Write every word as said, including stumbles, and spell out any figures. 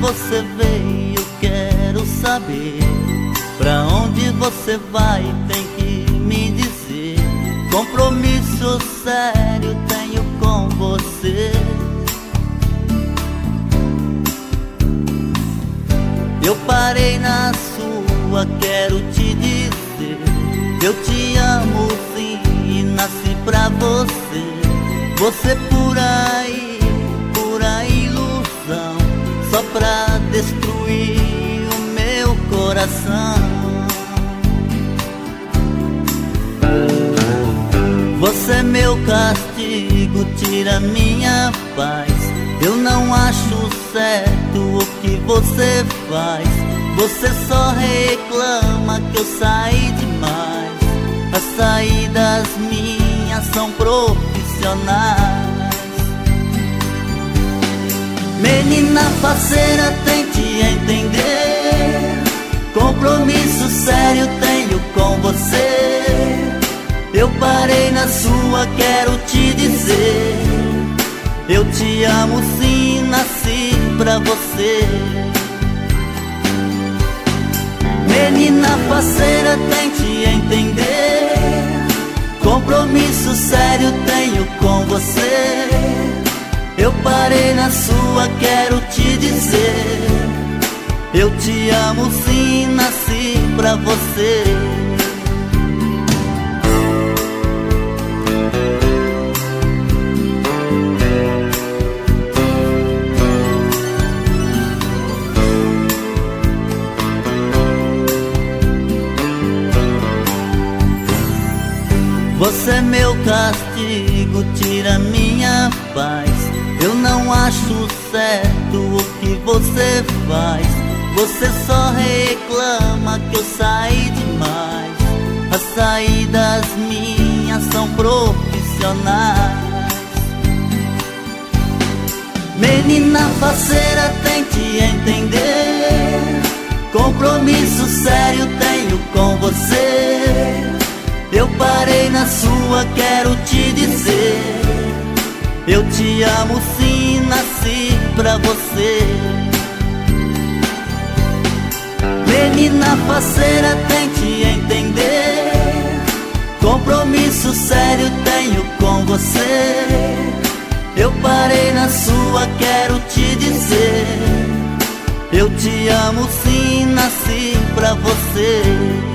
você veio, quero saber. Pra onde você vai, tem que me dizer. Compromisso sério tenho com você. Eu parei na sua, quero te dizer. Eu te amo sim e nasci pra você. Você por aí, pura ilusão, só pra destruir o meu coração. Você é meu castigo, tira minha paz. Eu não acho certo o que você faz. Você só reclama que eu saí demais. As saídas minhas são profissionais. Menina faceira, tente entender. Compromisso sério tenho com você. Eu parei na sua, quero te dizer. Eu te amo sim, nasci pra você. Menina faceira, tente entender. Compromisso sério tenho com você. Eu parei na sua, quero te dizer. Eu te amo sim, nasci pra você. Você é meu castigo, tira minha paz. Eu não acho certo o que você faz. Você só reclama que eu saí demais. As saídas minhas são profissionais. Menina faceira, tente entender. Compromisso sério tenho com você. Eu parei na sua, quero te dizer. Eu te amo sim, nasci pra você. Menina faceira, tente entender. Compromisso sério tenho com você. Eu parei na sua, quero te dizer. Eu te amo sim, nasci pra você.